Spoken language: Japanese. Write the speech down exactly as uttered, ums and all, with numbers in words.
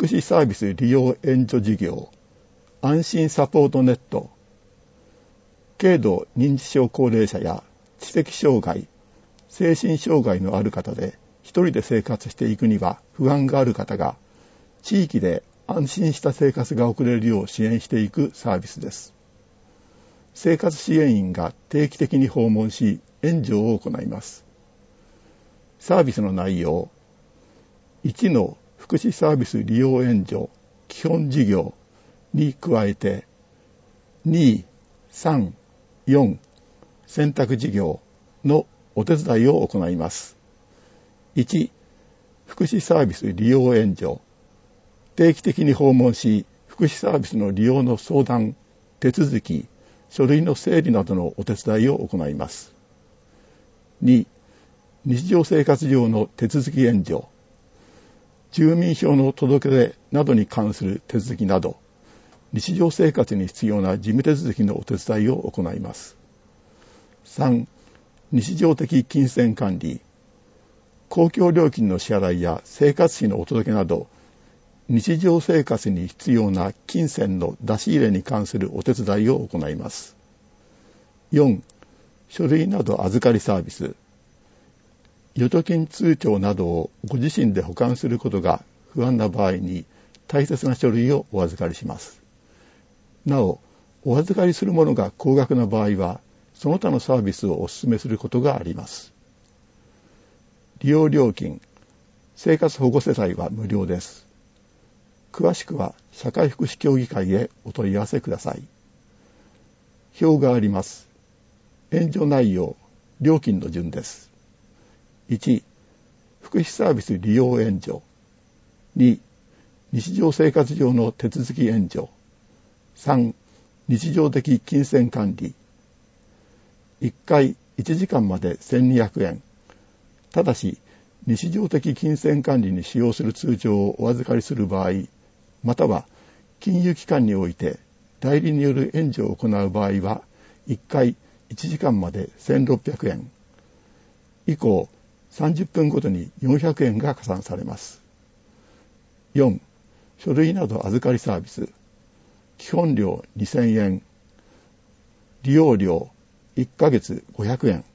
福祉サービス利用援助事業、安心サポートネット、軽度認知症高齢者や知的障害、精神障害のある方で一人で生活していくには不安がある方が地域で安心した生活が送れるよう支援していくサービスです。生活支援員が定期的に訪問し援助を行います。サービスの内容、いちの福祉サービス利用援助基本事業に加えてに、さん、よん選択事業のお手伝いを行います。いち、福祉サービス利用援助、定期的に訪問し福祉サービスの利用の相談、手続き、書類の整理などのお手伝いを行います。に、日常生活上の手続き援助、住民票の届け出などに関する手続きなど、日常生活に必要な事務手続きのお手伝いを行います。さん、日常的金銭管理、公共料金の支払いや生活費のお届けなど、日常生活に必要な金銭の出し入れに関するお手伝いを行います。よん、書類など預かりサービス、預貯金通帳などをご自身で保管することが不安な場合に大切な書類をお預かりします。なお、お預かりするものが高額な場合は、その他のサービスをお勧めすることがあります。利用料金、生活保護世帯は無料です。詳しくは社会福祉協議会へお問い合わせください。表があります。援助内容、料金の順です。いち、福祉サービス利用援助。に、日常生活上の手続き援助。さん、日常的金銭管理。いっかいいちじかんまでせんにひゃくえん。ただし、日常的金銭管理に使用する通帳をお預かりする場合、または金融機関において代理による援助を行う場合は、いっかいいちじかんまでせんろっぴゃくえん。以降、さんじゅっぷんごとによんひゃくえんが加算されます。よん、書類など預かりサービス。基本料にせんえん。利用料いっかげつごひゃくえん。